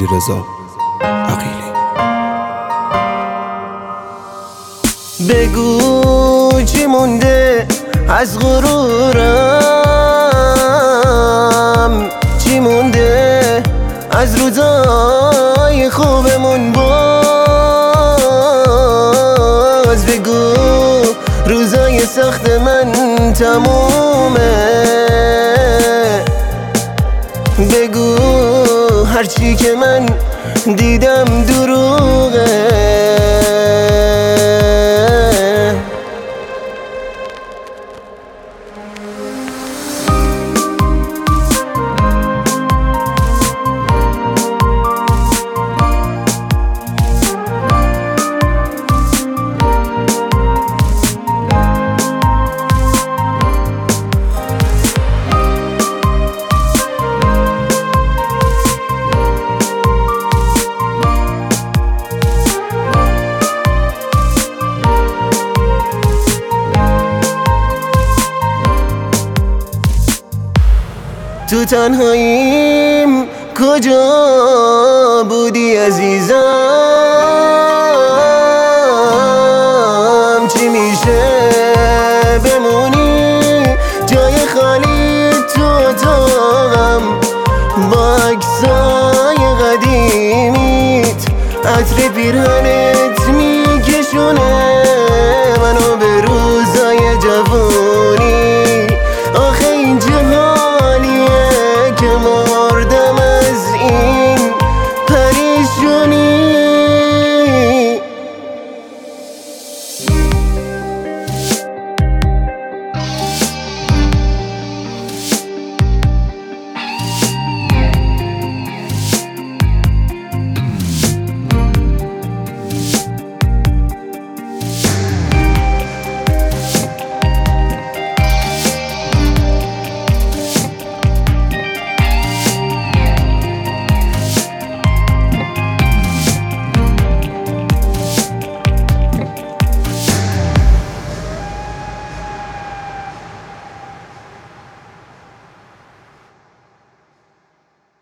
علیرضا عقیلی. بگو چی مونده از غرورم، چی مونده از روزای خوبمون، باز بگو روزای سخت من تمومه، بگو هرچی که من دیدم دروغه. تو تنهاییم کجا بودی عزیزم؟ چی میشه بمونی جای خالی تو اتاقم، با عکسای قدیمیت، عطر پیرهن